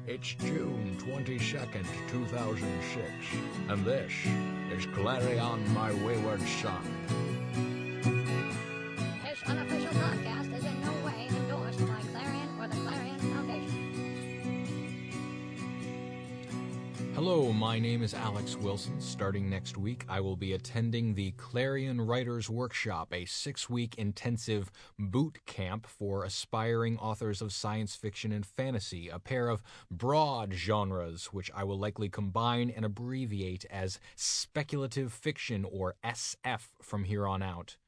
It's June 22nd, 2006, and this is Clarion, My Wayward Son. This unofficial podcast is in no way endorsed by Clarion or the Clarion Foundation. Hello, my name is Alex Wilson. Starting next week, I will be attending the Clarion Writers Workshop, a 6-week intensive boot camp for aspiring authors of science fiction and fantasy, a pair of broad genres which I will likely combine and abbreviate as speculative fiction, or SF, from here on out.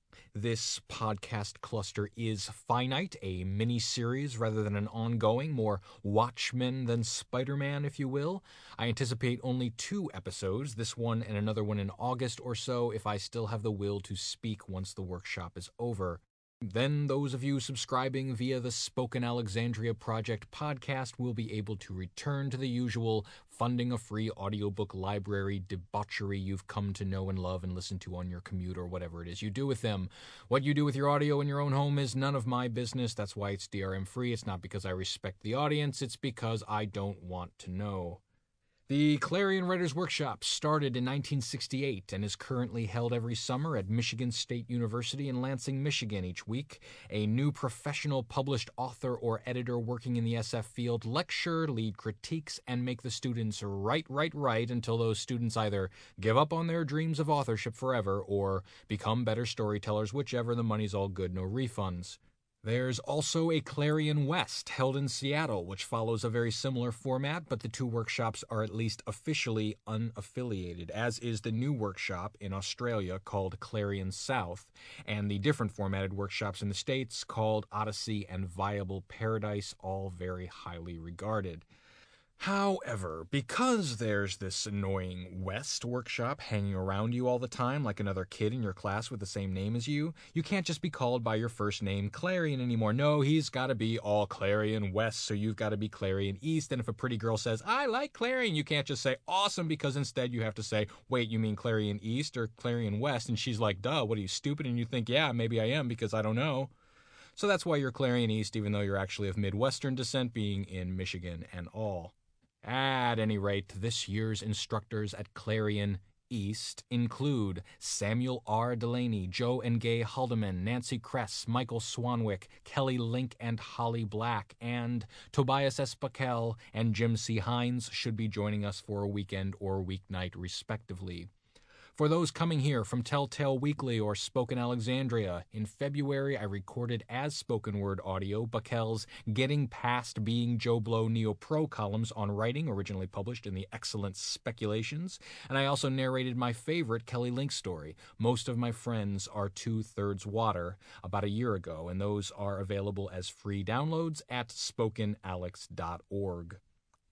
This podcast cluster is finite, a mini-series rather than an ongoing, more Watchmen than Spider-Man, if you will. I anticipate only 2 episodes, this one and another one in August or so, if I still have the will to speak once the workshop is over. Then those of you subscribing via the Spoken Alexandria Project podcast will be able to return to the usual funding a free audiobook library debauchery you've come to know and love and listen to on your commute or whatever it is you do with them. What you do with your audio in your own home is none of my business. That's why it's DRM free. It's not because I respect the audience. It's because I don't want to know. The Clarion Writers Workshop started in 1968 and is currently held every summer at Michigan State University in Lansing, Michigan. Each week, a new professional published author or editor working in the SF field lecture, lead critiques, and make the students write until those students either give up on their dreams of authorship forever or become better storytellers, whichever. The money's all good, no refunds. There's also a Clarion West held in Seattle, which follows a very similar format, but the 2 workshops are at least officially unaffiliated, as is the new workshop in Australia called Clarion South, and the different formatted workshops in the States called Odyssey and Viable Paradise, all very highly regarded. However, because there's this annoying West workshop hanging around you all the time like another kid in your class with the same name as you, you can't just be called by your first name Clarion anymore. No, he's got to be all Clarion West, so you've got to be Clarion East. And if a pretty girl says, I like Clarion, you can't just say awesome, because instead you have to say, wait, you mean Clarion East or Clarion West? And she's like, duh, what are you, stupid? And you think, yeah, maybe I am because I don't know. So that's why you're Clarion East, even though you're actually of Midwestern descent, being in Michigan and all. At any rate, this year's instructors at Clarion East include Samuel R. Delaney, Joe and Gay Haldeman, Nancy Kress, Michael Swanwick, Kelly Link and Holly Black, and Tobias S. Backel and Jim C. Hines should be joining us for a weekend or weeknight, respectively. For those coming here from Telltale Weekly or Spoken Alexandria, in February I recorded as spoken word audio Backel's Getting Past Being Joe Blow Neo Pro columns on writing, originally published in the excellent Speculations, and I also narrated my favorite Kelly Link story, Most of My Friends Are 2/3 Water, about a year ago, and those are available as free downloads at spokenalex.org.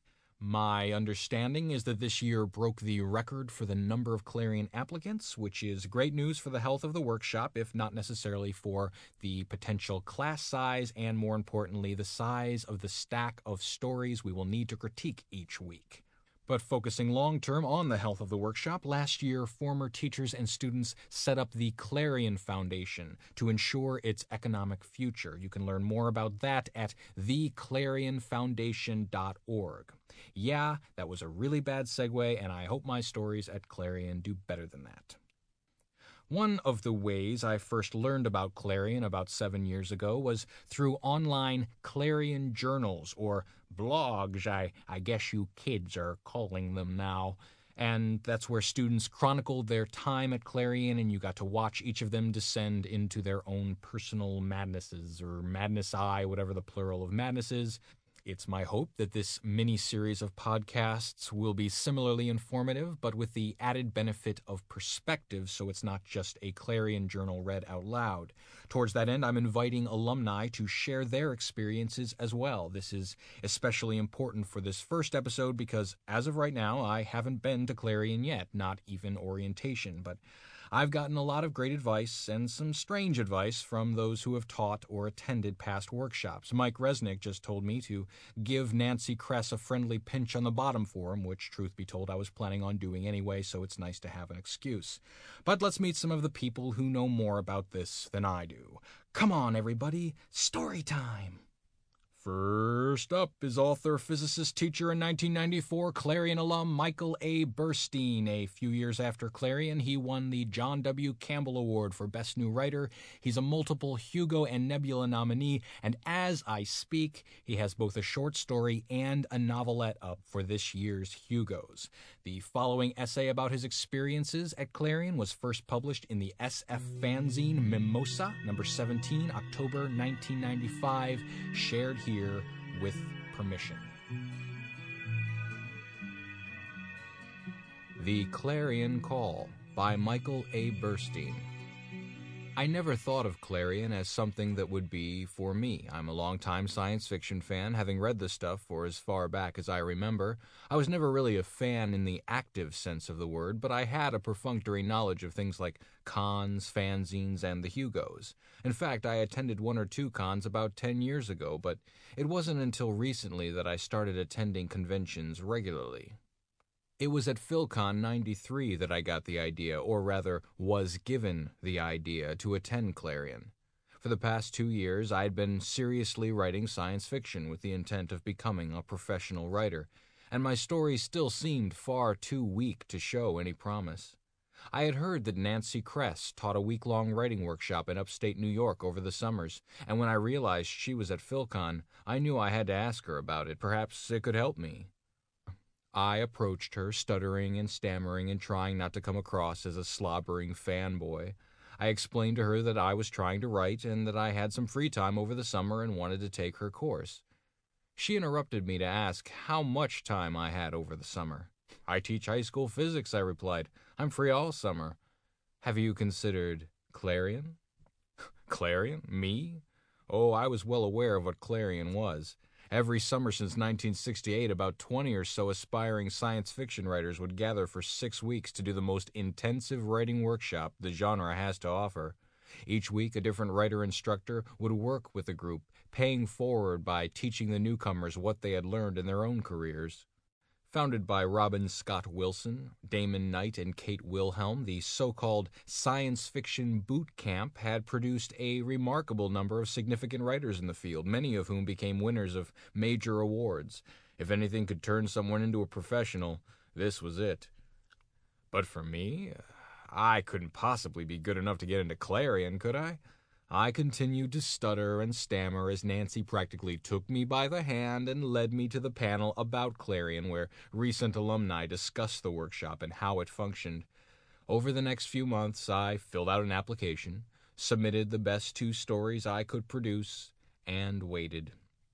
My understanding is that this year broke the record for the number of Clarion applicants, which is great news for the health of the workshop, if not necessarily for the potential class size and, more importantly, the size of the stack of stories we will need to critique each week. But focusing long-term on the health of the workshop, last year former teachers and students set up the Clarion Foundation to ensure its economic future. You can learn more about that at theclarionfoundation.org. Yeah, that was a really bad segue, and I hope my stories at Clarion do better than that. One of the ways I first learned about Clarion about 7 years ago was through online Clarion journals, or blogs, I guess you kids are calling them now. And that's where students chronicled their time at Clarion, and you got to watch each of them descend into their own personal madnesses, or madness eye, whatever the plural of madness is. It's my hope that this mini-series of podcasts will be similarly informative, but with the added benefit of perspective, so it's not just a Clarion journal read out loud. Towards that end, I'm inviting alumni to share their experiences as well. This is especially important for this first episode because, as of right now, I haven't been to Clarion yet, not even orientation, but I've gotten a lot of great advice and some strange advice from those who have taught or attended past workshops. Mike Resnick just told me to give Nancy Kress a friendly pinch on the bottom for him, which, truth be told, I was planning on doing anyway, so it's nice to have an excuse. But let's meet some of the people who know more about this than I do. Come on, everybody, story time! First up is author, physicist, teacher, and 1994 Clarion alum Michael A. Burstein. A few years after Clarion, he won the John W. Campbell Award for Best New Writer. He's a multiple Hugo and Nebula nominee, and as I speak, he has both a short story and a novelette up for this year's Hugos. The following essay about his experiences at Clarion was first published in the SF fanzine Mimosa, number 17, October 1995, shared here with permission. The Clarion Call by Michael A. Burstein. I never thought of Clarion as something that would be for me. I'm a longtime science fiction fan, having read the stuff for as far back as I remember. I was never really a fan in the active sense of the word, but I had a perfunctory knowledge of things like cons, fanzines, and the Hugos. In fact, I attended 1 or 2 cons about 10 years ago, but it wasn't until recently that I started attending conventions regularly. It was at PhilCon 93 that I got the idea, or rather, was given the idea, to attend Clarion. For the past 2 years, I'd been seriously writing science fiction with the intent of becoming a professional writer, and my stories still seemed far too weak to show any promise. I had heard that Nancy Kress taught a week-long writing workshop in upstate New York over the summers, and when I realized she was at PhilCon, I knew I had to ask her about it. Perhaps it could help me. I approached her, stuttering and stammering and trying not to come across as a slobbering fanboy. I explained to her that I was trying to write and that I had some free time over the summer and wanted to take her course. She interrupted me to ask how much time I had over the summer. I teach high school physics, I replied. I'm free all summer. Have you considered Clarion? Clarion? Me? Oh, I was well aware of what Clarion was. Every summer since 1968, about 20 or so aspiring science fiction writers would gather for 6 weeks to do the most intensive writing workshop the genre has to offer. Each week, a different writer-instructor would work with the group, paying forward by teaching the newcomers what they had learned in their own careers. Founded by Robin Scott Wilson, Damon Knight, and Kate Wilhelm, the so-called Science Fiction Boot Camp had produced a remarkable number of significant writers in the field, many of whom became winners of major awards. If anything could turn someone into a professional, this was it. But for me, I couldn't possibly be good enough to get into Clarion, could I? I continued to stutter and stammer as Nancy practically took me by the hand and led me to the panel about Clarion, where recent alumni discussed the workshop and how it functioned. Over the next few months, I filled out an application, submitted the best 2 stories I could produce, and waited.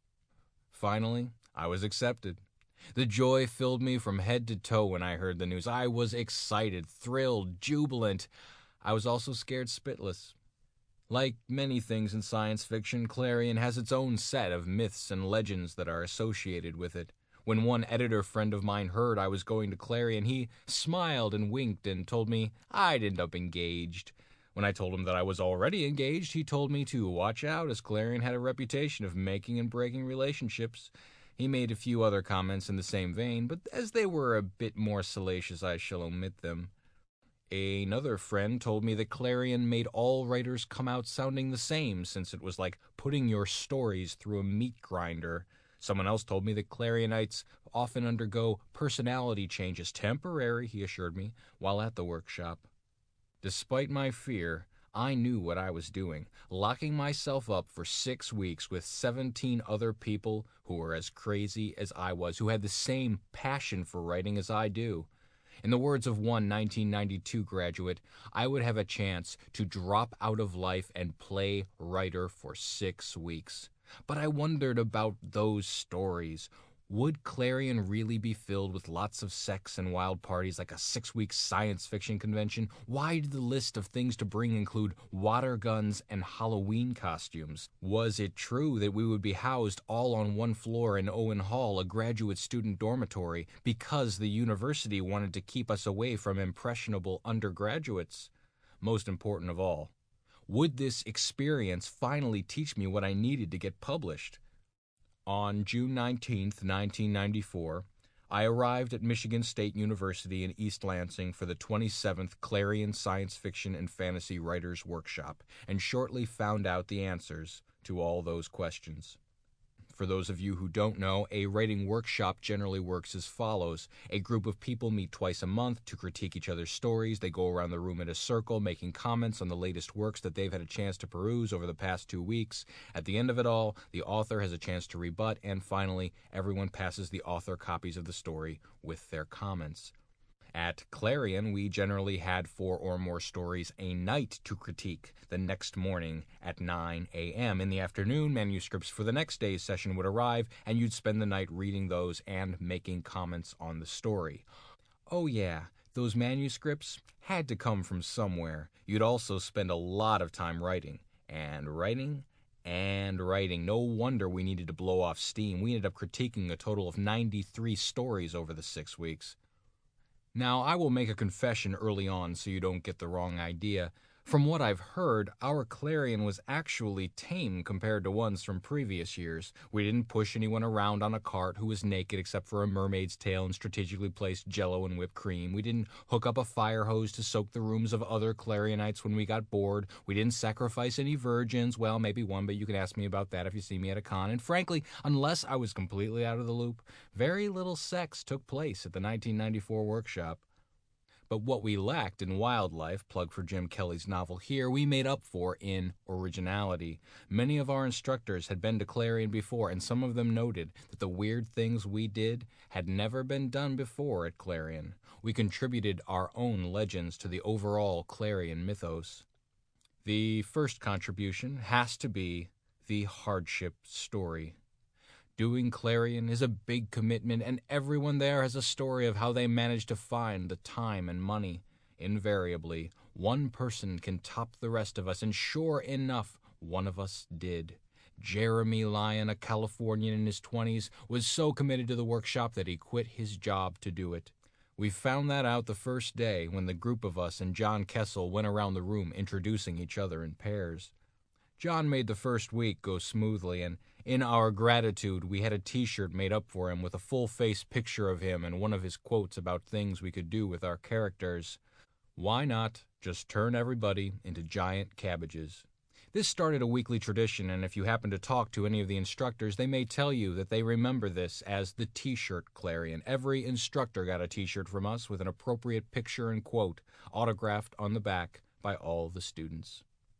Finally, I was accepted. The joy filled me from head to toe when I heard the news. I was excited, thrilled, jubilant. I was also scared spitless. Like many things in science fiction, Clarion has its own set of myths and legends that are associated with it. When one editor friend of mine heard I was going to Clarion, he smiled and winked and told me I'd end up engaged. When I told him that I was already engaged, he told me to watch out, as Clarion had a reputation of making and breaking relationships. He made a few other comments in the same vein, but as they were a bit more salacious, I shall omit them. Another friend told me that Clarion made all writers come out sounding the same, since it was like putting your stories through a meat grinder. Someone else told me that Clarionites often undergo personality changes, temporary, he assured me, while at the workshop. Despite my fear, I knew what I was doing, locking myself up for 6 weeks with 17 other people who were as crazy as I was, who had the same passion for writing as I do. In the words of one 1992 graduate, I would have a chance to drop out of life and play writer for 6 weeks. But I wondered about those stories. Would Clarion really be filled with lots of sex and wild parties like a 6-week science fiction convention? Why did the list of things to bring include water guns and Halloween costumes? Was it true that we would be housed all on one floor in Owen Hall, a graduate student dormitory, because the university wanted to keep us away from impressionable undergraduates? Most important of all, would this experience finally teach me what I needed to get published? On June 19, 1994, I arrived at Michigan State University in East Lansing for the 27th Clarion Science Fiction and Fantasy Writers Workshop, and shortly found out the answers to all those questions. For those of you who don't know, a writing workshop generally works as follows. A group of people meet twice a month to critique each other's stories. They go around the room in a circle, making comments on the latest works that they've had a chance to peruse over the past 2 weeks. At the end of it all, the author has a chance to rebut, and finally, everyone passes the author copies of the story with their comments. At Clarion, we generally had 4 or more stories a night to critique the next morning at 9 a.m. In the afternoon, manuscripts for the next day's session would arrive, and you'd spend the night reading those and making comments on the story. Oh yeah, those manuscripts had to come from somewhere. You'd also spend a lot of time writing, and writing, and writing. No wonder we needed to blow off steam. We ended up critiquing a total of 93 stories over the 6 weeks. Now, I will make a confession early on so you don't get the wrong idea. From what I've heard, our Clarion was actually tame compared to ones from previous years. We didn't push anyone around on a cart who was naked except for a mermaid's tail and strategically placed Jell-O and whipped cream. We didn't hook up a fire hose to soak the rooms of other Clarionites when we got bored. We didn't sacrifice any virgins. Well, maybe one, but you can ask me about that if you see me at a con. And frankly, unless I was completely out of the loop, very little sex took place at the 1994 workshop. But what we lacked in wildlife, plug for Jim Kelly's novel here, we made up for in originality. Many of our instructors had been to Clarion before, and some of them noted that the weird things we did had never been done before at Clarion. We contributed our own legends to the overall Clarion mythos. The first contribution has to be the hardship story. Doing Clarion is a big commitment, and everyone there has a story of how they managed to find the time and money. Invariably, one person can top the rest of us, and sure enough, one of us did. Jeremy Lyon, a Californian in his 20s, was so committed to the workshop that he quit his job to do it. We found that out the first day when the group of us and John Kessel went around the room introducing each other in pairs. John made the first week go smoothly, and in our gratitude, we had a t-shirt made up for him with a full-face picture of him and one of his quotes about things we could do with our characters. Why not just turn everybody into giant cabbages? This started a weekly tradition, and if you happen to talk to any of the instructors, they may tell you that they remember this as the T-shirt Clarion. Every instructor got a T-shirt from us with an appropriate picture and quote, autographed on the back by all the students.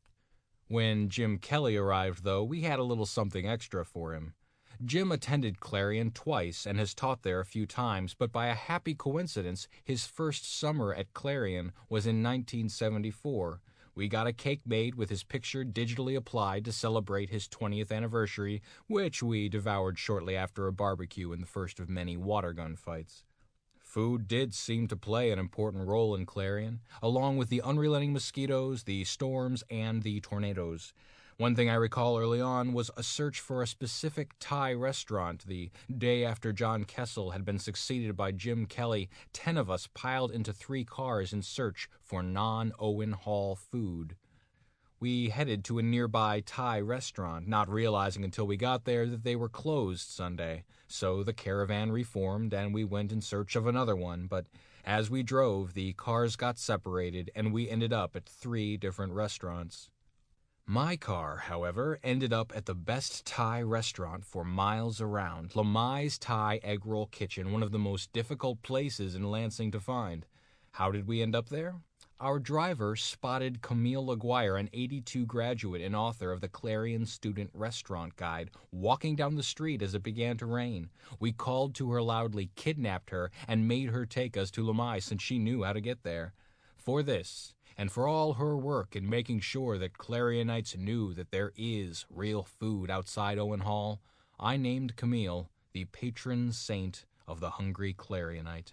When Jim Kelly arrived, though, we had a little something extra for him. Jim attended Clarion twice and has taught there a few times, but by a happy coincidence, his first summer at Clarion was in 1974. We got a cake made with his picture digitally applied to celebrate his 20th anniversary, which we devoured shortly after a barbecue in the first of many water gun fights. Food did seem to play an important role in Clarion, along with the unrelenting mosquitoes, the storms, and the tornadoes. One thing I recall early on was a search for a specific Thai restaurant. The day after John Kessel had been succeeded by Jim Kelly, 10 of us piled into 3 cars in search for non-Owen Hall food. We headed to a nearby Thai restaurant, not realizing until we got there that they were closed Sunday. So the caravan reformed and we went in search of another one, but as we drove, the cars got separated and we ended up at 3 different restaurants. My car, however, ended up at the best Thai restaurant for miles around, Lamai's Thai Egg Roll Kitchen, one of the most difficult places in Lansing to find. How did we end up there? Our driver spotted Camille Laguire, an 82 graduate and author of the Clarion Student Restaurant Guide, walking down the street as it began to rain. We called to her loudly, kidnapped her, and made her take us to Lamai since she knew how to get there. For this, and for all her work in making sure that Clarionites knew that there is real food outside Owen Hall, I named Camille the patron saint of the hungry Clarionite.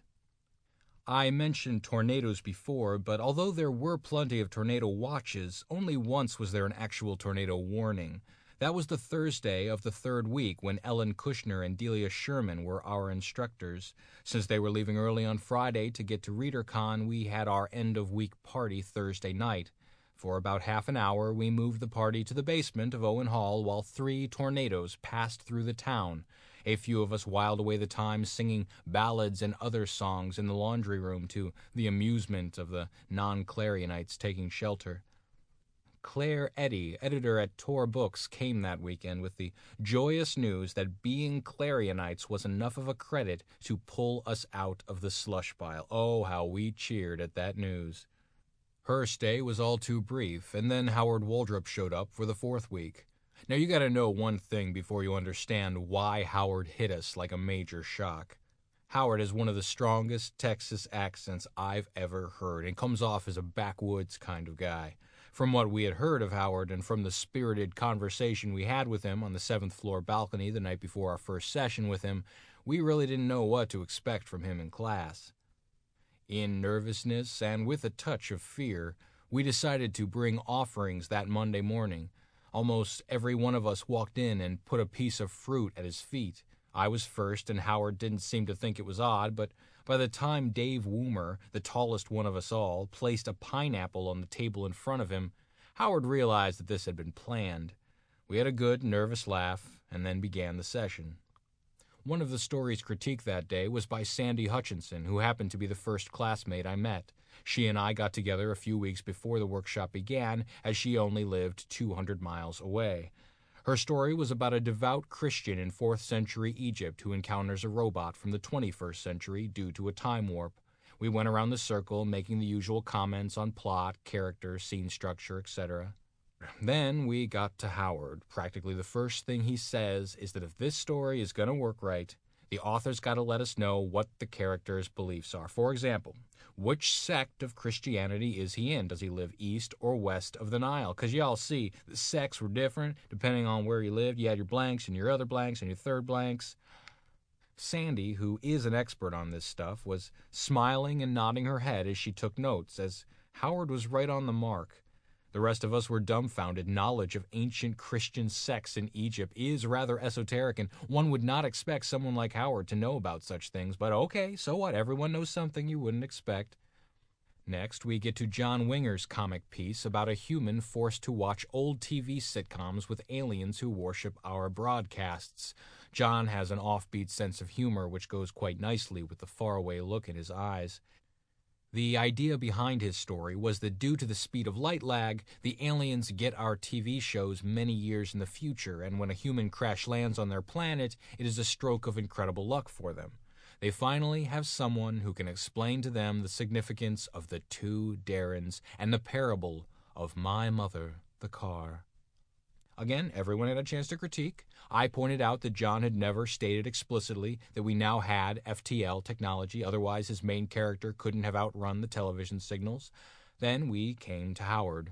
I mentioned tornadoes before, but although there were plenty of tornado watches, only once was there an actual tornado warning. That was the Thursday of the 3rd week when Ellen Kushner and Delia Sherman were our instructors. Since they were leaving early on Friday to get to ReaderCon, we had our end-of-week party Thursday night. For about half an hour, we moved the party to the basement of Owen Hall while 3 tornadoes passed through the town. A few of us whiled away the time singing ballads and other songs in the laundry room to the amusement of the non-Clarionites taking shelter. Claire Eddy, editor at Tor Books, came that weekend with the joyous news that being Clarionites was enough of a credit to pull us out of the slush pile. Oh, how we cheered at that news. Her stay was all too brief, and then Howard Waldrop showed up for the fourth week. Now you gotta know one thing before you understand why Howard hit us like a major shock. Howard has one of the strongest Texas accents I've ever heard and comes off as a backwoods kind of guy. From what we had heard of Howard and from the spirited conversation we had with him on the 7th floor balcony the night before our first session with him, we really didn't know what to expect from him in class. In nervousness and with a touch of fear, we decided to bring offerings that Monday morning. Almost every one of us walked in and put a piece of fruit at his feet. I was first, and Howard didn't seem to think it was odd, but by the time Dave Woomer, the tallest one of us all, placed a pineapple on the table in front of him, Howard realized that this had been planned. We had a good, nervous laugh, and then began the session. One of the stories critiqued that day was by Sandy Hutchinson, who happened to be the first classmate I met. She and I got together a few weeks before the workshop began, as she only lived 200 miles away. Her story was about a devout Christian in 4th century Egypt who encounters a robot from the 21st century due to a time warp. We went around the circle, making the usual comments on plot, character, scene structure, etc. Then we got to Howard. Practically the first thing he says is that if this story is going to work right, the author's got to let us know what the character's beliefs are. For example, which sect of Christianity is he in? Does he live east or west of the Nile? Because y'all see, the sects were different depending on where you lived. You had your blanks and your other blanks and your third blanks. Sandy, who is an expert on this stuff, was smiling and nodding her head as she took notes, as Howard was right on the mark. The rest of us were dumbfounded. Knowledge of ancient Christian sects in Egypt is rather esoteric, and one would not expect someone like Howard to know about such things. But okay, so what? Everyone knows something you wouldn't expect. Next, we get to John Winger's comic piece about a human forced to watch old TV sitcoms with aliens who worship our broadcasts. John has an offbeat sense of humor which goes quite nicely with the faraway look in his eyes. The idea behind his story was that due to the speed of light lag, the aliens get our TV shows many years in the future, and when a human crash lands on their planet, it is a stroke of incredible luck for them. They finally have someone who can explain to them the significance of the two Darrens and the parable of my mother, the car. Again, everyone had a chance to critique. I pointed out that John had never stated explicitly that we now had FTL technology, otherwise his main character couldn't have outrun the television signals. Then we came to Howard.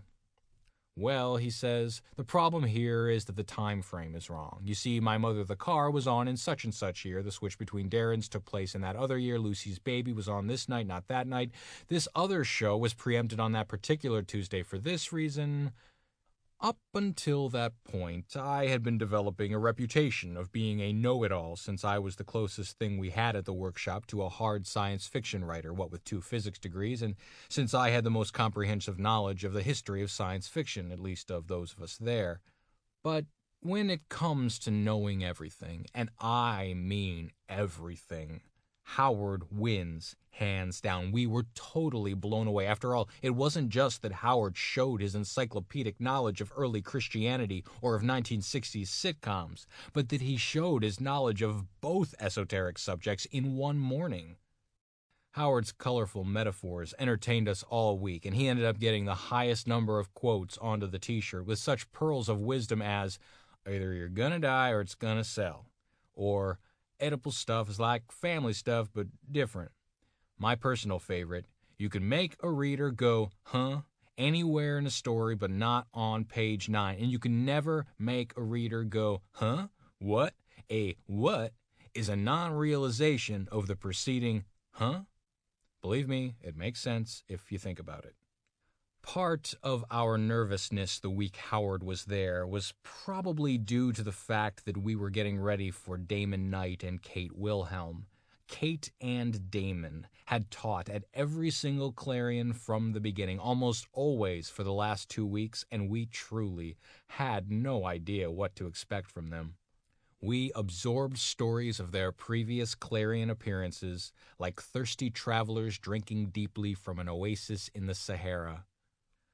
Well, he says, the problem here is that the time frame is wrong. You see, My Mother the Car was on in such and such year. The switch between Darrens took place in that other year. Lucy's Baby was on this night, not that night. This other show was preempted on that particular Tuesday for this reason. Up until that point, I had been developing a reputation of being a know-it-all since I was the closest thing we had at the workshop to a hard science fiction writer, what with 2 physics degrees, and since I had the most comprehensive knowledge of the history of science fiction, at least of those of us there. But when it comes to knowing everything, and I mean everything, Howard wins, hands down. We were totally blown away. After all, it wasn't just that Howard showed his encyclopedic knowledge of early Christianity or of 1960s sitcoms, but that he showed his knowledge of both esoteric subjects in one morning. Howard's colorful metaphors entertained us all week, and he ended up getting the highest number of quotes onto the t-shirt with such pearls of wisdom as, either you're gonna die or it's gonna sell, or Oedipal stuff is like family stuff, but different. My personal favorite, you can make a reader go, huh, anywhere in a story but not on page 9. And you can never make a reader go, huh, what? A what is a non-realization of the preceding, huh? Believe me, it makes sense if you think about it. Part of our nervousness the week Howard was there was probably due to the fact that we were getting ready for Damon Knight and Kate Wilhelm. Kate and Damon had taught at every single Clarion from the beginning, almost always for the last 2 weeks, and we truly had no idea what to expect from them. We absorbed stories of their previous Clarion appearances like thirsty travelers drinking deeply from an oasis in the Sahara.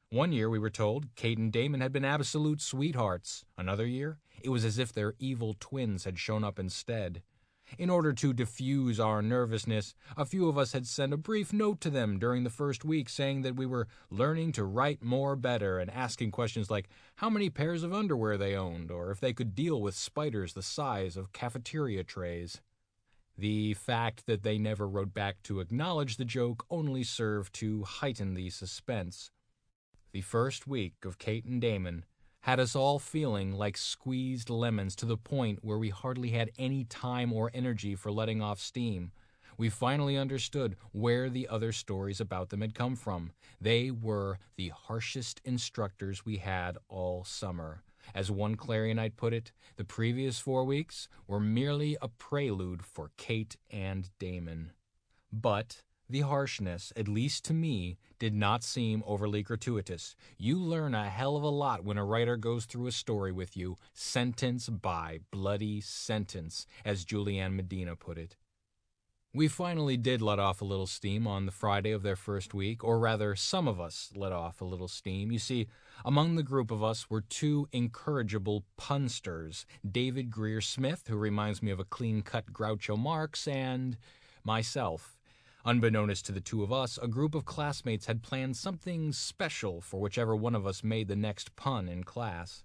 One year, we were told, Kate and Damon had been absolute sweethearts. Another year, it was as if their evil twins had shown up instead. In order to diffuse our nervousness, a few of us had sent a brief note to them during the first week saying that we were learning to write more better and asking questions like how many pairs of underwear they owned or if they could deal with spiders the size of cafeteria trays. The fact that they never wrote back to acknowledge the joke only served to heighten the suspense. The first week of Kate and Damon had us all feeling like squeezed lemons to the point where we hardly had any time or energy for letting off steam. We finally understood where the other stories about them had come from. They were the harshest instructors we had all summer. As one Clarionite put it, the previous 4 weeks were merely a prelude for Kate and Damon. But the harshness, at least to me, did not seem overly gratuitous. You learn a hell of a lot when a writer goes through a story with you, sentence by bloody sentence, as Julianne Medina put it. We finally did let off a little steam on the Friday of their first week, or rather, some of us let off a little steam. You see, among the group of us were two incorrigible punsters, David Greer Smith, who reminds me of a clean-cut Groucho Marx, and myself. Unbeknownst to the two of us, a group of classmates had planned something special for whichever one of us made the next pun in class.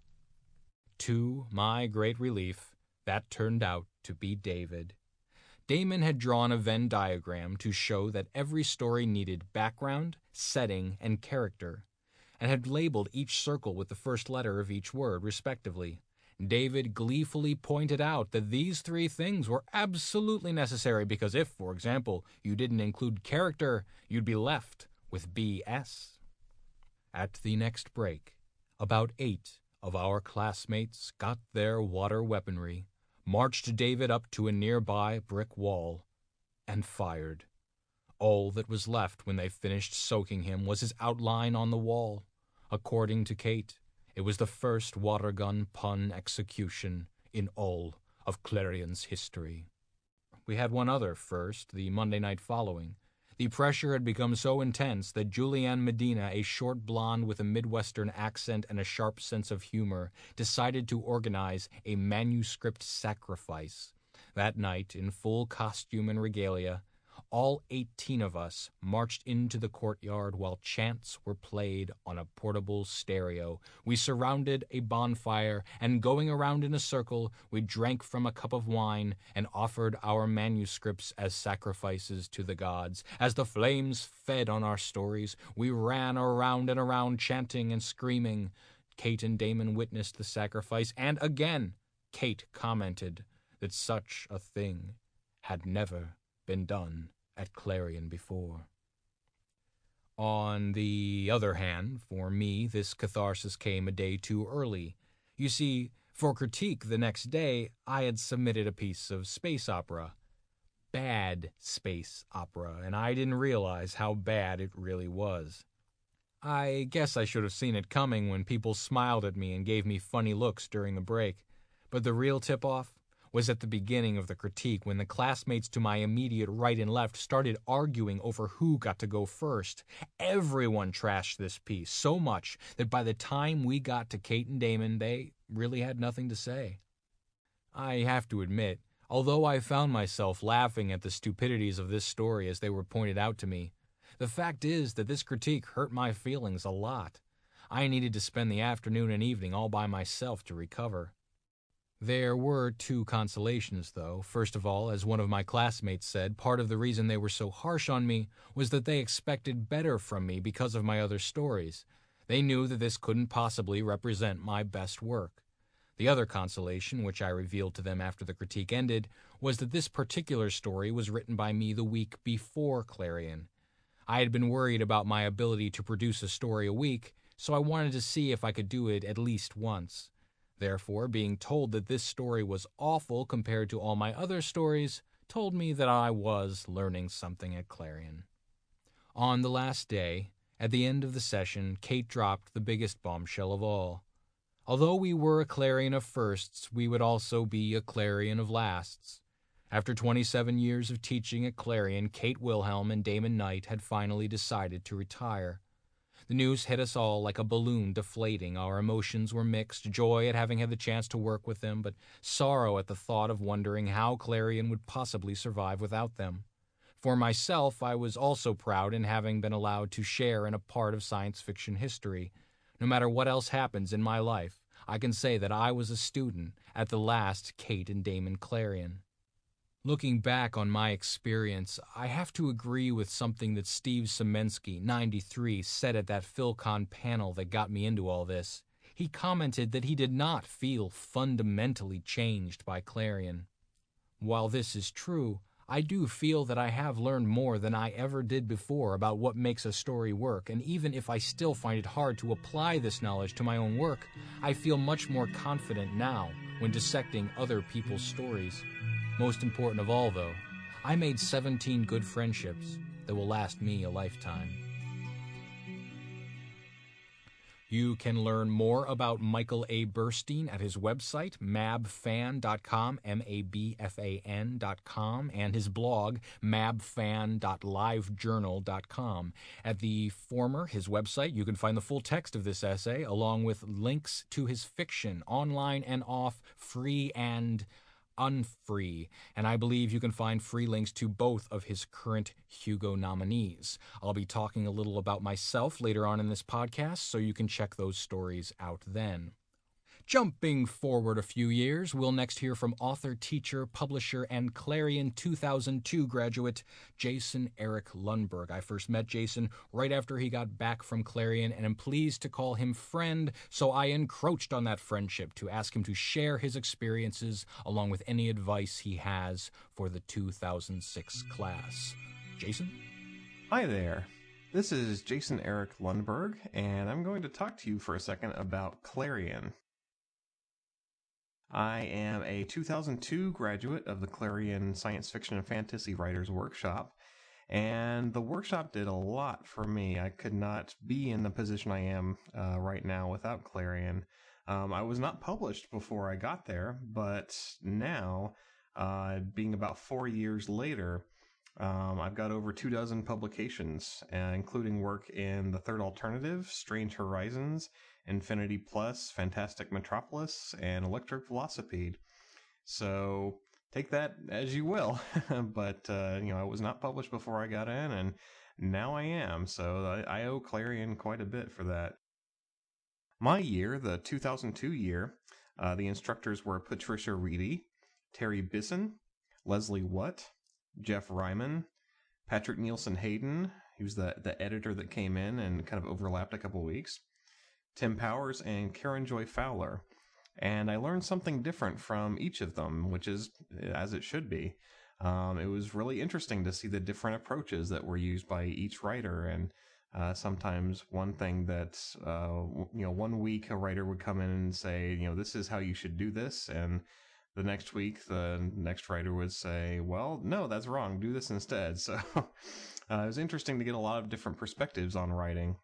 To my great relief, that turned out to be David. Damon had drawn a Venn diagram to show that every story needed background, setting, and character, and had labeled each circle with the first letter of each word, respectively. David gleefully pointed out that these 3 things were absolutely necessary because if, for example, you didn't include character, you'd be left with BS. At the next break, about 8 of our classmates got their water weaponry, marched David up to a nearby brick wall, and fired. All that was left when they finished soaking him was his outline on the wall. According to Kate, it was the first water gun pun execution in all of Clarion's history. We had one other first, the Monday night following. The pressure had become so intense that Julianne Medina, a short blonde with a Midwestern accent and a sharp sense of humor, decided to organize a manuscript sacrifice. That night, in full costume and regalia, all 18 of us marched into the courtyard while chants were played on a portable stereo. We surrounded a bonfire, and going around in a circle, we drank from a cup of wine and offered our manuscripts as sacrifices to the gods. As the flames fed on our stories, we ran around and around chanting and screaming. Kate and Damon witnessed the sacrifice, and again, Kate commented that such a thing had never been done at Clarion before. On the other hand, for me, this catharsis came a day too early. You see, for critique the next day, I had submitted a piece of space opera. Bad space opera, and I didn't realize how bad it really was. I guess I should have seen it coming when people smiled at me and gave me funny looks during the break, but the real tip-off was at the beginning of the critique when the classmates to my immediate right and left started arguing over who got to go first. Everyone trashed this piece so much that by the time we got to Kate and Damon, they really had nothing to say. I have to admit, although I found myself laughing at the stupidities of this story as they were pointed out to me, the fact is that this critique hurt my feelings a lot. I needed to spend the afternoon and evening all by myself to recover. There were 2 consolations, though. First of all, as one of my classmates said, part of the reason they were so harsh on me was that they expected better from me because of my other stories. They knew that this couldn't possibly represent my best work. The other consolation, which I revealed to them after the critique ended, was that this particular story was written by me the week before Clarion. I had been worried about my ability to produce a story a week, so I wanted to see if I could do it at least once. Therefore, being told that this story was awful compared to all my other stories told me that I was learning something at Clarion. On the last day, at the end of the session, Kate dropped the biggest bombshell of all. Although we were a Clarion of firsts, we would also be a Clarion of lasts. After 27 years of teaching at Clarion, Kate Wilhelm and Damon Knight had finally decided to retire. The news hit us all like a balloon deflating. Our emotions were mixed, joy at having had the chance to work with them, but sorrow at the thought of wondering how Clarion would possibly survive without them. For myself, I was also proud in having been allowed to share in a part of science fiction history. No matter what else happens in my life, I can say that I was a student at the last Kate and Damon Clarion. Looking back on my experience, I have to agree with something that Steve Semensky, 93, said at that PhilCon panel that got me into all this. He commented that he did not feel fundamentally changed by Clarion. While this is true, I do feel that I have learned more than I ever did before about what makes a story work, and even if I still find it hard to apply this knowledge to my own work, I feel much more confident now when dissecting other people's stories. Most important of all, though, I made 17 good friendships that will last me a lifetime. You can learn more about Michael A. Burstein at his website, mabfan.com, mabfan.com, and his blog, mabfan.livejournal.com. At the former, his website, you can find the full text of this essay, along with links to his fiction, online and off, free and unfree, and I believe you can find free links to both of his current Hugo nominees. I'll be talking a little about myself later on in this podcast, so you can check those stories out then. Jumping forward a few years, we'll next hear from author, teacher, publisher, and Clarion 2002 graduate Jason Eric Lundberg. I first met Jason right after he got back from Clarion, and am pleased to call him friend, so I encroached on that friendship to ask him to share his experiences along with any advice he has for the 2006 class. Jason? Hi there. This is Jason Eric Lundberg, and I'm going to talk to you for a second about Clarion. I am a 2002 graduate of the Clarion Science Fiction and Fantasy Writers Workshop, and the workshop did a lot for me. I could not be in the position I am right now without Clarion. I was not published before I got there, but now, being about 4 years later, I've got over 24 publications, including work in The Third Alternative, Strange Horizons, Infinity Plus, Fantastic Metropolis, and Electric Velocipede. So take that as you will. But, I was not published before I got in, and now I am. So I owe Clarion quite a bit for that. My year, the 2002 year, the instructors were Patricia Reedy, Terry Bisson, Leslie Watt, Jeff Ryman, Patrick Nielsen Hayden, he was the editor that came in and kind of overlapped a couple weeks, Tim Powers, and Karen Joy Fowler. And I learned something different from each of them, which is as it should be. It was really interesting to see the different approaches that were used by each writer. And sometimes one thing that, 1 week a writer would come in and say, this is how you should do this. And the next week, the next writer would say, well, no, that's wrong. Do this instead. So it was interesting to get a lot of different perspectives on writing.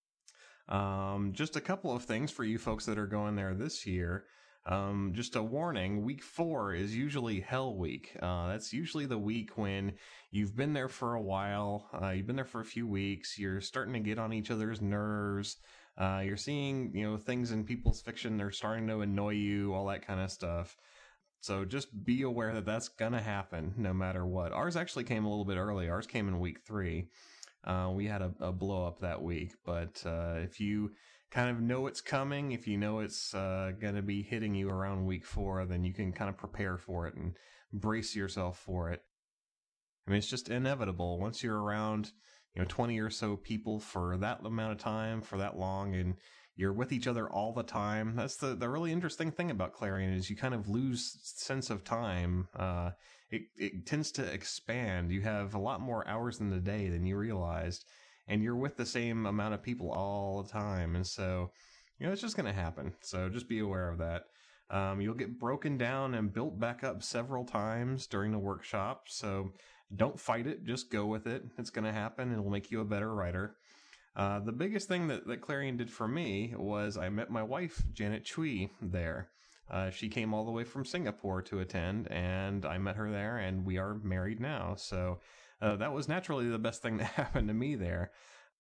Just a couple of things for you folks that are going there this year. Just a warning, week 4 is usually Hell Week. That's usually the week when you've been there for a while, you've been there for a few weeks, you're starting to get on each other's nerves, you're seeing, things in people's fiction, they're starting to annoy you, all that kind of stuff. So just be aware that that's gonna happen no matter what. Ours actually came a little bit early. Ours came in week 3. We had a blow up that week, but if you kind of know it's coming, if you know it's going to be hitting you around week 4, then you can kind of prepare for it and brace yourself for it. I mean, it's just inevitable. Once you're around, 20 or so people for that amount of time, for that long, and you're with each other all the time. That's the really interesting thing about Clarion is you kind of lose sense of time. It tends to expand. You have a lot more hours in the day than you realized, and you're with the same amount of people all the time. And so, it's just going to happen. So just be aware of that. You'll get broken down and built back up several times during the workshop. So don't fight it. Just go with it. It's going to happen. It'll make you a better writer. The biggest thing that Clarion did for me was I met my wife, Janet Chui, there. She came all the way from Singapore to attend, and I met her there, and we are married now. So that was naturally the best thing that happened to me there.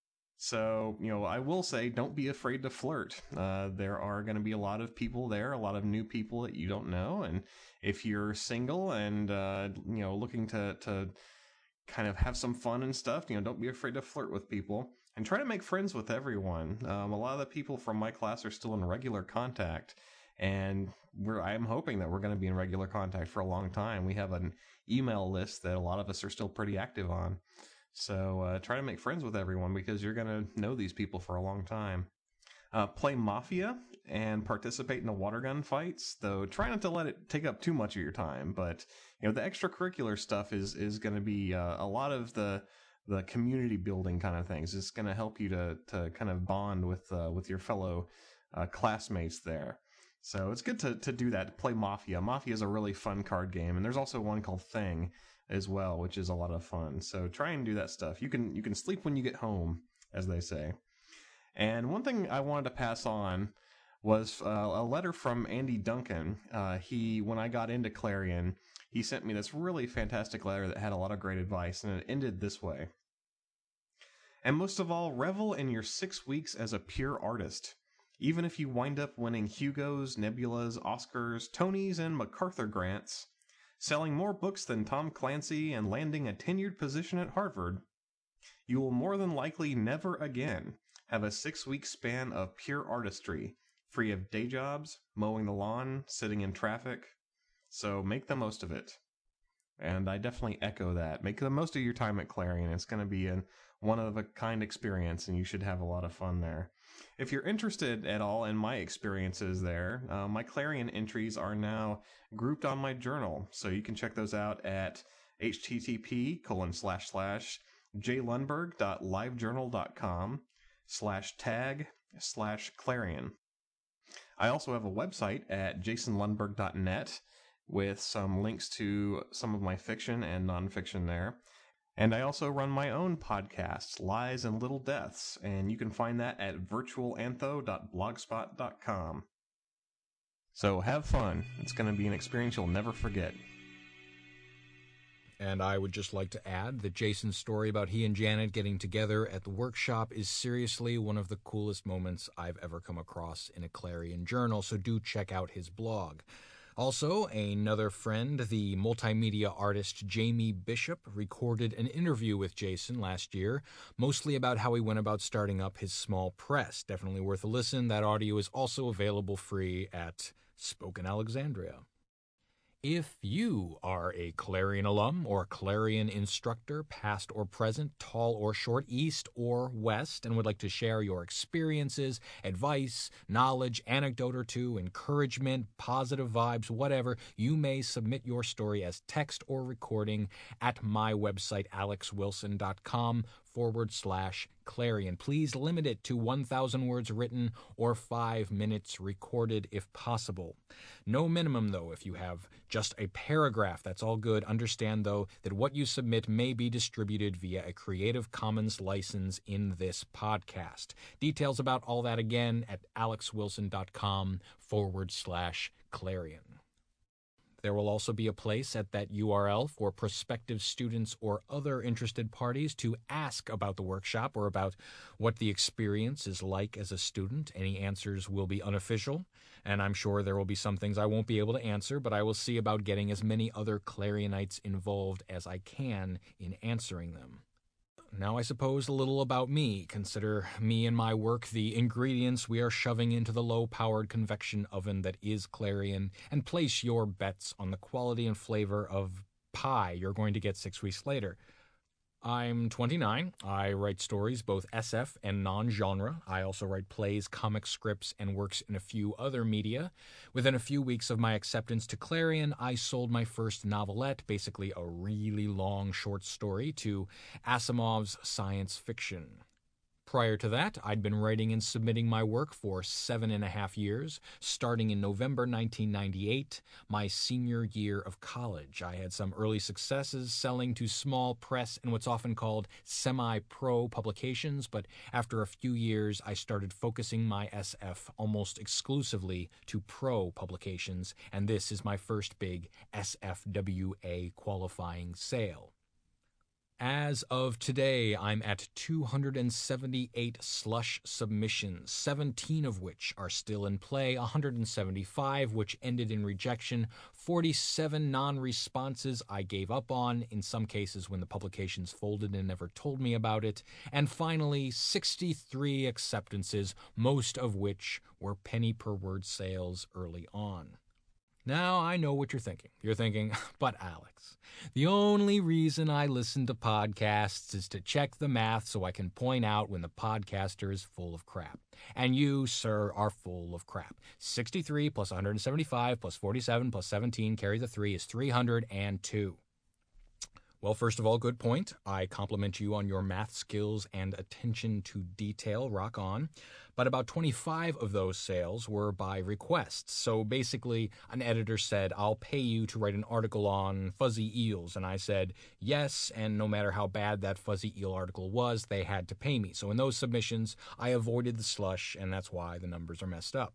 So, I will say, don't be afraid to flirt. There are going to be a lot of people there, a lot of new people that you don't know. And if you're single and, looking to kind of have some fun and stuff, don't be afraid to flirt with people and try to make friends with everyone. A lot of the people from my class are still in regular contact, and I'm hoping that we're going to be in regular contact for a long time. We have an email list that a lot of us are still pretty active on. So try to make friends with everyone because you're going to know these people for a long time. Play Mafia and participate in the water gun fights, though try not to let it take up too much of your time. But the extracurricular stuff is going to be a lot of the community building kind of things. It's going to help you to kind of bond with your fellow classmates there. So it's good to do that, to play Mafia. Mafia is a really fun card game, and there's also one called Thing as well, which is a lot of fun. So try and do that stuff. You can sleep when you get home, as they say. And one thing I wanted to pass on was a letter from Andy Duncan. When I got into Clarion, he sent me this really fantastic letter that had a lot of great advice, and it ended this way. And most of all, revel in your 6 weeks as a pure artist. Even if you wind up winning Hugos, Nebulas, Oscars, Tonys, and MacArthur grants, selling more books than Tom Clancy and landing a tenured position at Harvard, you will more than likely never again have a 6-week span of pure artistry, free of day jobs, mowing the lawn, sitting in traffic. So make the most of it. And I definitely echo that. Make the most of your time at Clarion. It's going to be a one-of-a-kind experience, and you should have a lot of fun there. If you're interested at all in my experiences there, my Clarion entries are now grouped on my journal, so you can check those out at http://jlundberg.livejournal.com/tag/Clarion. I also have a website at jasonlundberg.net with some links to some of my fiction and nonfiction there. And I also run my own podcast, Lies and Little Deaths, and you can find that at virtualantho.blogspot.com. So have fun. It's going to be an experience you'll never forget. And I would just like to add that Jason's story about he and Janet getting together at the workshop is seriously one of the coolest moments I've ever come across in a Clarion journal, so do check out his blog. Also, another friend, the multimedia artist Jamie Bishop, recorded an interview with Jason last year, mostly about how he went about starting up his small press. Definitely worth a listen. That audio is also available free at Spoken Alexandria. If you are a Clarion alum or Clarion instructor, past or present, tall or short, east or west, and would like to share your experiences, advice, knowledge, anecdote or two, encouragement, positive vibes, whatever, you may submit your story as text or recording at my website, alexwilson.com/Clarion. Please limit it to 1,000 words written or 5 minutes recorded if possible. No minimum, though. If you have just a paragraph, that's all good. Understand, though, that what you submit may be distributed via a Creative Commons license in this podcast. Details about all that again at alexwilson.com/Clarion. There will also be a place at that URL for prospective students or other interested parties to ask about the workshop or about what the experience is like as a student. Any answers will be unofficial, and I'm sure there will be some things I won't be able to answer, but I will see about getting as many other Clarionites involved as I can in answering them. Now, I suppose a little about me. Consider me and my work the ingredients we are shoving into the low-powered convection oven that is Clarion, and place your bets on the quality and flavor of pie you're going to get 6 weeks later. I'm 29. I write stories, both SF and non-genre. I also write plays, comic scripts, and works in a few other media. Within a few weeks of my acceptance to Clarion, I sold my first novelette, basically a really long short story, to Asimov's science fiction. Prior to that, I'd been writing and submitting my work for 7.5 years, starting in November 1998, my senior year of college. I had some early successes selling to small press and what's often called semi-pro publications, but after a few years, I started focusing my SF almost exclusively to pro publications, and this is my first big SFWA qualifying sale. As of today, I'm at 278 slush submissions, 17 of which are still in play, 175 which ended in rejection, 47 non-responses I gave up on, in some cases when the publications folded and never told me about it, and finally 63 acceptances, most of which were penny-per-word sales early on. Now, I know what you're thinking. You're thinking, but Alex, the only reason I listen to podcasts is to check the math so I can point out when the podcaster is full of crap. And you, sir, are full of crap. 63 plus 175 plus 47 plus 17, carry the 3, is 302. Well, first of all, good point. I compliment you on your math skills and attention to detail. Rock on. But about 25 of those sales were by request. So basically, an editor said, I'll pay you to write an article on fuzzy eels. And I said, yes, and no matter how bad that fuzzy eel article was, they had to pay me. So in those submissions, I avoided the slush, and that's why the numbers are messed up.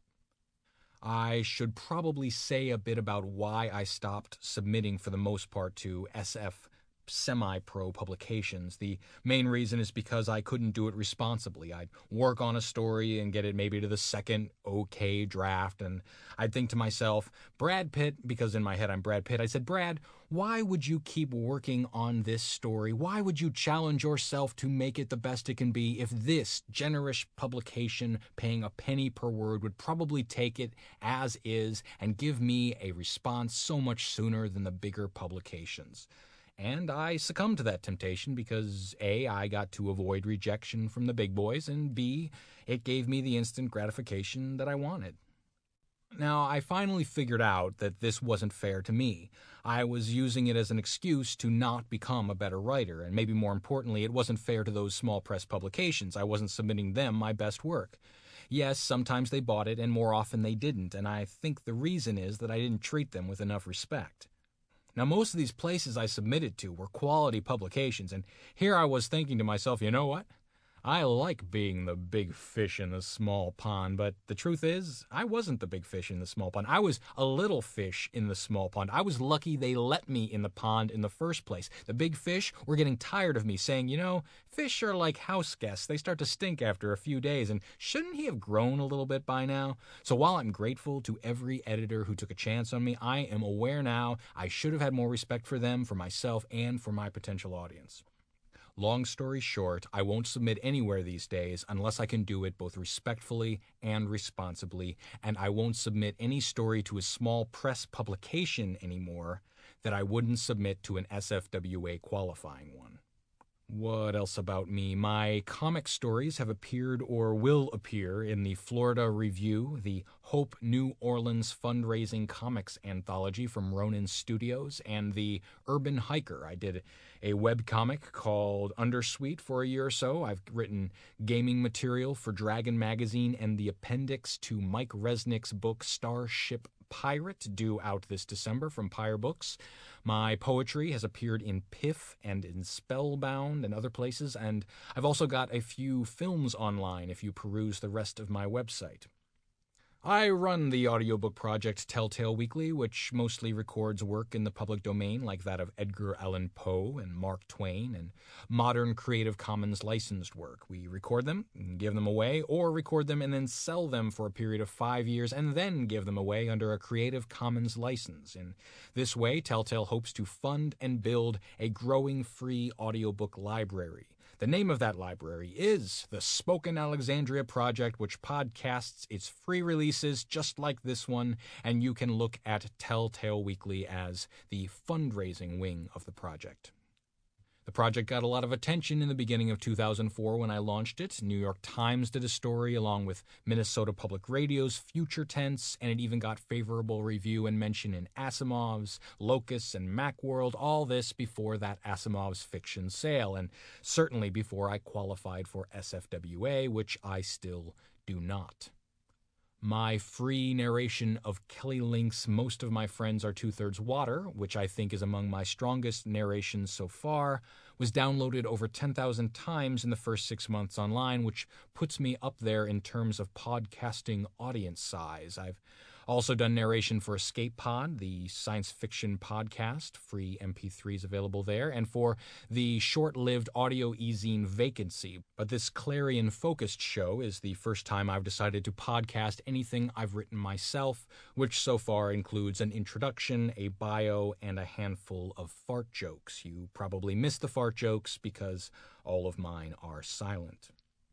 I should probably say a bit about why I stopped submitting for the most part to SF semi-pro publications. The main reason is because I couldn't do it responsibly. I'd work on a story and get it maybe to the second okay draft, and I'd think to myself, Brad Pitt, because in my head I'm Brad Pitt, I said, Brad, why would you keep working on this story? Why would you challenge yourself to make it the best it can be if this generous publication paying a penny per word would probably take it as is and give me a response so much sooner than the bigger publications? And I succumbed to that temptation because A, I got to avoid rejection from the big boys, and B, it gave me the instant gratification that I wanted. Now, I finally figured out that this wasn't fair to me. I was using it as an excuse to not become a better writer, and maybe more importantly, it wasn't fair to those small press publications. I wasn't submitting them my best work. Yes, sometimes they bought it, and more often they didn't, and I think the reason is that I didn't treat them with enough respect. Now, most of these places I submitted to were quality publications, and here I was thinking to myself, you know what? I like being the big fish in the small pond, but the truth is, I wasn't the big fish in the small pond. I was a little fish in the small pond. I was lucky they let me in the pond in the first place. The big fish were getting tired of me saying, you know, fish are like house guests. They start to stink after a few days, and shouldn't he have grown a little bit by now? So while I'm grateful to every editor who took a chance on me, I am aware now I should have had more respect for them, for myself, and for my potential audience. Long story short, I won't submit anywhere these days unless I can do it both respectfully and responsibly, and I won't submit any story to a small press publication anymore that I wouldn't submit to an SFWA qualifying one. What else about me? My comic stories have appeared or will appear in the Florida Review, the Hope New Orleans fundraising comics anthology from Ronin Studios, and the Urban Hiker. I did a webcomic called Undersuite for a year or so. I've written gaming material for Dragon Magazine and the appendix to Mike Resnick's book Starship Pirate, due out this December from Pyre Books. My poetry has appeared in Piff and in Spellbound and other places, and I've also got a few films online if you peruse the rest of my website. I run the audiobook project Telltale Weekly, which mostly records work in the public domain like that of Edgar Allan Poe and Mark Twain and modern Creative Commons licensed work. We record them, give them away, or record them and then sell them for a period of 5 years and then give them away under a Creative Commons license. In this way, Telltale hopes to fund and build a growing free audiobook library. The name of that library is the Spoken Alexandria Project, which podcasts its free releases just like this one, and you can look at Telltale Weekly as the fundraising wing of the project. The project got a lot of attention in the beginning of 2004 when I launched it. New York Times did a story along with Minnesota Public Radio's Future Tense, and it even got favorable review and mention in Asimov's, Locus, and Macworld, all this before that Asimov's fiction sale, and certainly before I qualified for SFWA, which I still do not. My free narration of Kelly Link's Most of My Friends Are Two-Thirds Water, which I think is among my strongest narrations so far, was downloaded over 10,000 times in the first 6 months online, which puts me up there in terms of podcasting audience size. I've Also done narration for Escape Pod, the science fiction podcast. Free MP3s available there. And for the short-lived audio e-zine Vacancy. But this Clarion-focused show is the first time I've decided to podcast anything I've written myself, which so far includes an introduction, a bio, and a handful of fart jokes. You probably missed the fart jokes because all of mine are silent.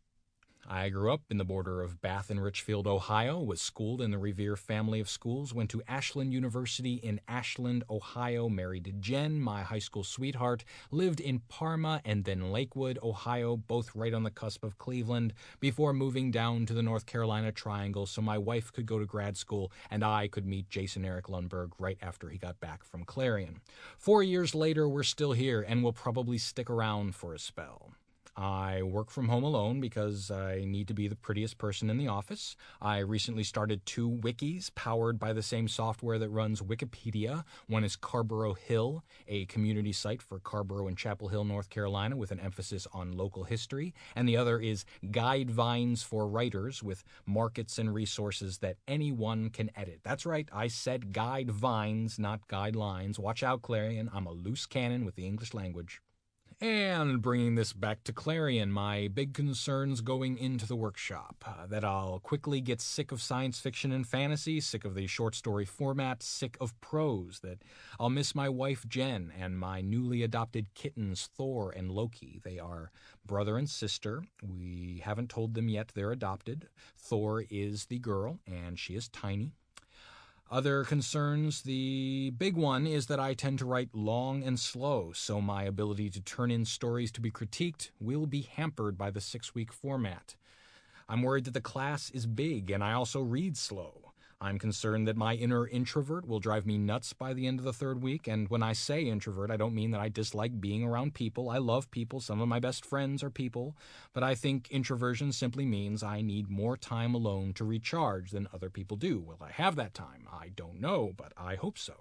I grew up in the border of Bath and Richfield, Ohio, was schooled in the Revere family of schools, went to Ashland University in Ashland, Ohio, married Jen, my high school sweetheart, lived in Parma and then Lakewood, Ohio, both right on the cusp of Cleveland, before moving down to the North Carolina Triangle so my wife could go to grad school and I could meet Jason Eric Lundberg right after he got back from Clarion. 4 years later, we're still here and will probably stick around for a spell. I work from home alone because I need to be the prettiest person in the office. I recently started 2 wikis powered by the same software that runs Wikipedia. One is Carborough Hill, a community site for Carborough and Chapel Hill, North Carolina, with an emphasis on local history. And the other is Guidevines for Writers, with markets and resources that anyone can edit. That's right, I said Guidevines, not guidelines. Watch out, Clarion, I'm a loose cannon with the English language. And bringing this back to Clarion, my big concerns going into the workshop, that I'll quickly get sick of science fiction and fantasy, sick of the short story format, sick of prose, that I'll miss my wife Jen and my newly adopted kittens Thor and Loki. They are brother and sister. We haven't told them yet they're adopted. Thor is the girl, and she is tiny. Other concerns, the big one is that I tend to write long and slow, so my ability to turn in stories to be critiqued will be hampered by the 6-week format. I'm worried that the class is big, and I also read slow. I'm concerned that my inner introvert will drive me nuts by the end of the 3rd week, and when I say introvert, I don't mean that I dislike being around people. I love people. Some of my best friends are people, but I think introversion simply means I need more time alone to recharge than other people do. Will I have that time? I don't know, but I hope so.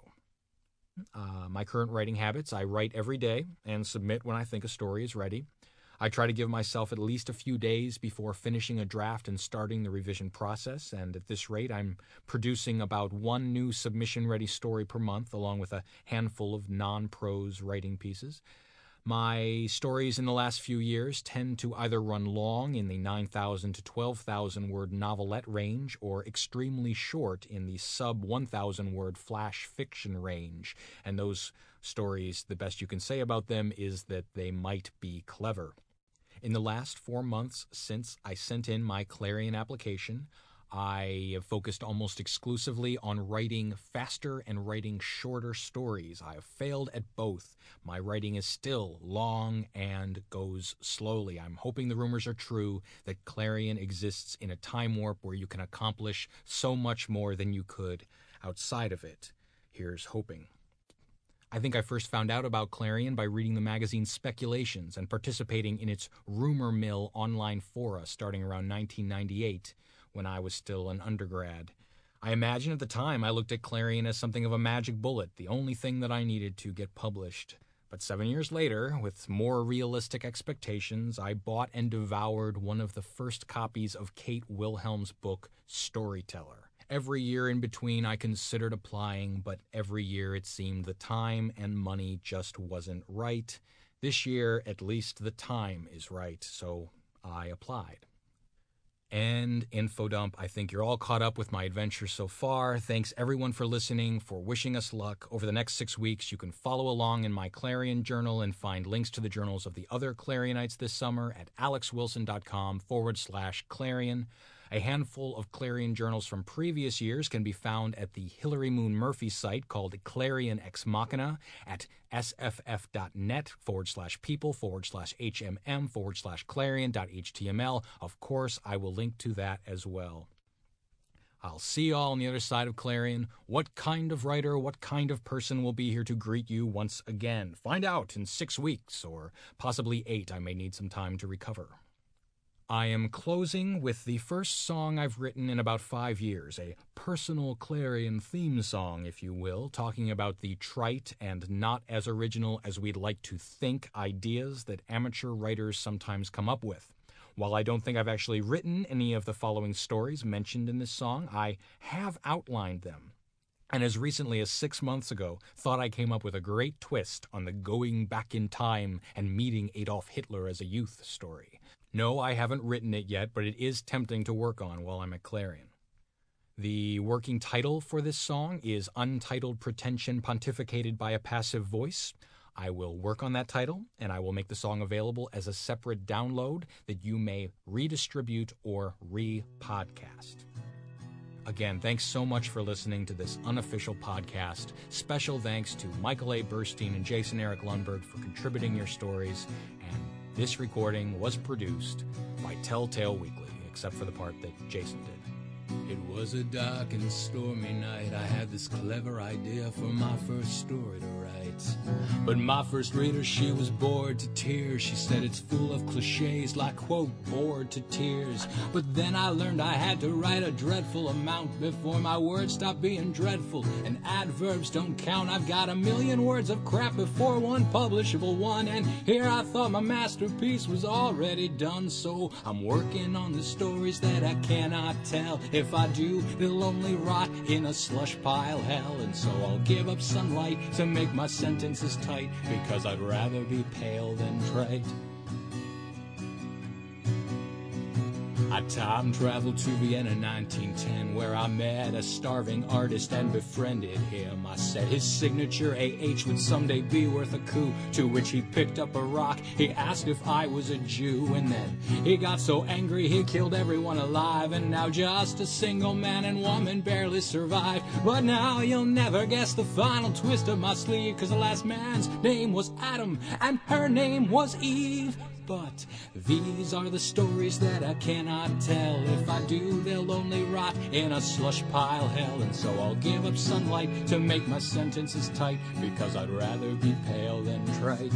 My current writing habits, I write every day and submit when I think a story is ready. I try to give myself at least a few days before finishing a draft and starting the revision process, and at this rate I'm producing about 1 new submission-ready story per month, along with a handful of non-prose writing pieces. My stories in the last few years tend to either run long in the 9,000 to 12,000 word novelette range or extremely short in the sub-1,000 word flash fiction range, and those stories, the best you can say about them is that they might be clever. In the last 4 months since I sent in my Clarion application, I have focused almost exclusively on writing faster and writing shorter stories. I have failed at both. My writing is still long and goes slowly. I'm hoping the rumors are true that Clarion exists in a time warp where you can accomplish so much more than you could outside of it. Here's hoping. I think I first found out about Clarion by reading the magazine's Speculations and participating in its rumor mill online fora starting around 1998 when I was still an undergrad. I imagine at the time I looked at Clarion as something of a magic bullet, the only thing that I needed to get published. But 7 years later, with more realistic expectations, I bought and devoured one of the first copies of Kate Wilhelm's book, Storyteller. Every year in between I considered applying, but every year it seemed the time and money just wasn't right. This year, at least the time is right, so I applied. And info dump, I think you're all caught up with my adventure so far. Thanks everyone for listening, for wishing us luck. Over the next 6 weeks, you can follow along in my Clarion journal and find links to the journals of the other Clarionites this summer at alexwilson.com/Clarion. A handful of Clarion journals from previous years can be found at the Hillary Moon Murphy site called Clarion Ex Machina at sff.net/people/HMM/Clarion.html. Of course, I will link to that as well. I'll see you all on the other side of Clarion. What kind of writer, what kind of person will be here to greet you once again? Find out in 6 weeks, or possibly 8. I may need some time to recover. I am closing with the first song I've written in about 5 years, a personal Clarion theme song, if you will, talking about the trite and not as original as we'd like to think ideas that amateur writers sometimes come up with. While I don't think I've actually written any of the following stories mentioned in this song, I have outlined them. And as recently as 6 months ago, thought I came up with a great twist on the going back in time and meeting Adolf Hitler as a youth story. No, I haven't written it yet, but it is tempting to work on while I'm at Clarion. The working title for this song is Untitled Pretension Pontificated by a Passive Voice. I will work on that title, and I will make the song available as a separate download that you may redistribute or re-podcast. Again, thanks so much for listening to this unofficial podcast. Special thanks to Michael A. Burstein and Jason Eric Lundberg for contributing your stories, and this recording was produced by Telltale Weekly, except for the part that Jason did. It was a dark and stormy night. I had this clever idea for my first story to write. But my first reader, she was bored to tears. She said it's full of cliches like, quote, bored to tears. But then I learned I had to write a dreadful amount before my words stopped being dreadful. And adverbs don't count. I've got a million words of crap before one publishable one. And here I thought my masterpiece was already done. So I'm working on the stories that I cannot tell. If I do, they'll only rot in a slush pile hell. And so I'll give up sunlight to make my sentences tight, because I'd rather be pale than trite. I time traveled to Vienna 1910, where I met a starving artist and befriended him. I said his signature AH would someday be worth a coup, to which he picked up a rock. He asked if I was a Jew, and then he got so angry he killed everyone alive. And now just a single man and woman barely survive. But now you'll never guess the final twist of my sleeve, 'cause the last man's name was Adam and her name was Eve. But these are the stories that I cannot tell. If I do, they'll only rot in a slush pile hell. And so I'll give up sunlight to make my sentences tight, because I'd rather be pale than trite.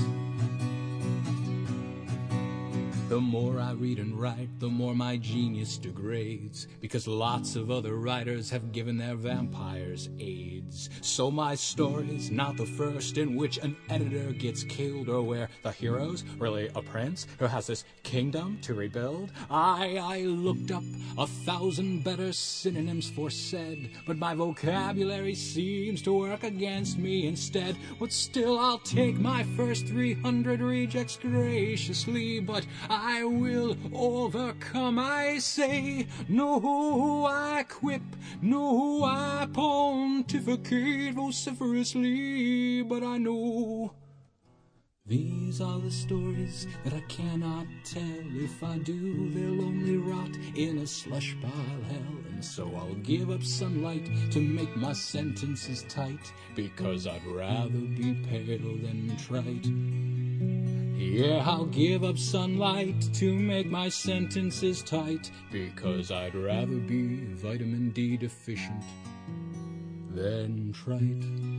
The more I read and write, the more my genius degrades, because lots of other writers have given their vampires AIDS. So my story's not the first in which an editor gets killed, or where the hero's really a prince who has this kingdom to rebuild. I looked up 1,000 better synonyms for said, but my vocabulary seems to work against me instead. But still I'll take my first 300 rejects graciously, but I will overcome, I say. No, I quip, no, I pontificate vociferously, but I know these are the stories that I cannot tell. If I do, they'll only rot in a slush pile hell. And so I'll give up sunlight to make my sentences tight, because I'd rather be pale than trite. Yeah, I'll give up sunlight to make my sentences tight, because I'd rather be vitamin D deficient than trite.